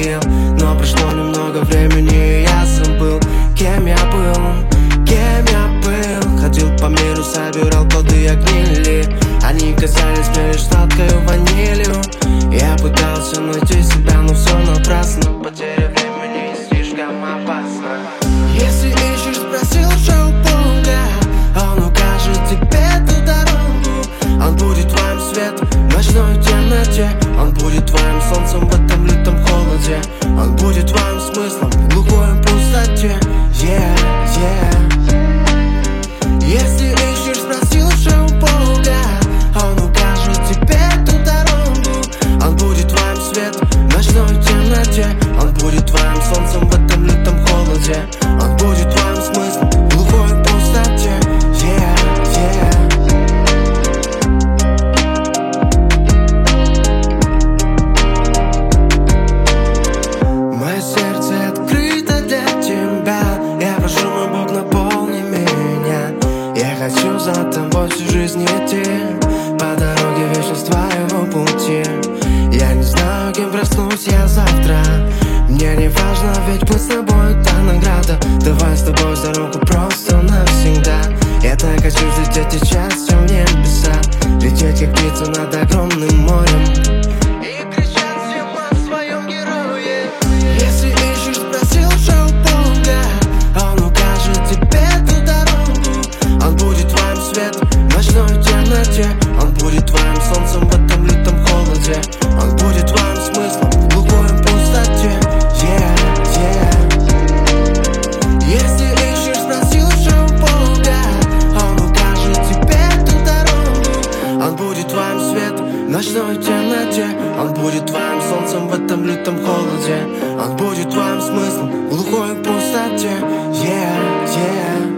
хотел. Но прошло немного времени, и я забыл, кем я был, кем я был. Ходил по миру, собирал плоды и гнили. Они казались мне лишь сладкою ванилью. Я пытался найти себя, но все напрасно. Потеря времени слишком опасна. Если ищешь, спроси лучше у Бога, Он укажет тебе ту дорогу. Он будет твоим светом в ночной темноте. Он будет твоим солнцем в этом лютом холоде. Он будет твоим смыслом в глухой пустоте. Yeah, yeah. Если ищешь, спроси лучше у Бога, Он укажет тебе ту дорогу. Он будет твоим светом в ночной темноте. Он будет твоим солнцем в этом лютом холоде. Он будет твоим смыслом в глухой пустоте. Yeah, yeah. Мое сердце открыто для тебя. Я прошу, мой Бог, наполни меня. Я хочу за тобой всю жизнь идти, по дороге вечность твоего пути. Я не знаю, кем проснусь я завтра. Мне не важно, ведь мы с тобой — та награда. Давай с тобой за руку просто навсегда. Я так хочу взлететь сейчас все в небеса, лететь как птица над огромным морем и кричать всем о своем герое. Если ищешь, спроси лучше у Бога, Он укажет тебе ту дорогу. Он будет твоим светом в ночной темноте. Он будет твоим солнцем в этом лютом холоде. Он будет твоим смыслом в глухой пустоте. Yeah, yeah. Если ищешь, спроси лучше у Бога, Он укажет тебе ту дорогу. Он будет твоим светом в ночной темноте. Он будет твоим солнцем в этом лютом холоде. Он будет твоим смыслом в глухой пустоте. Yeah, yeah.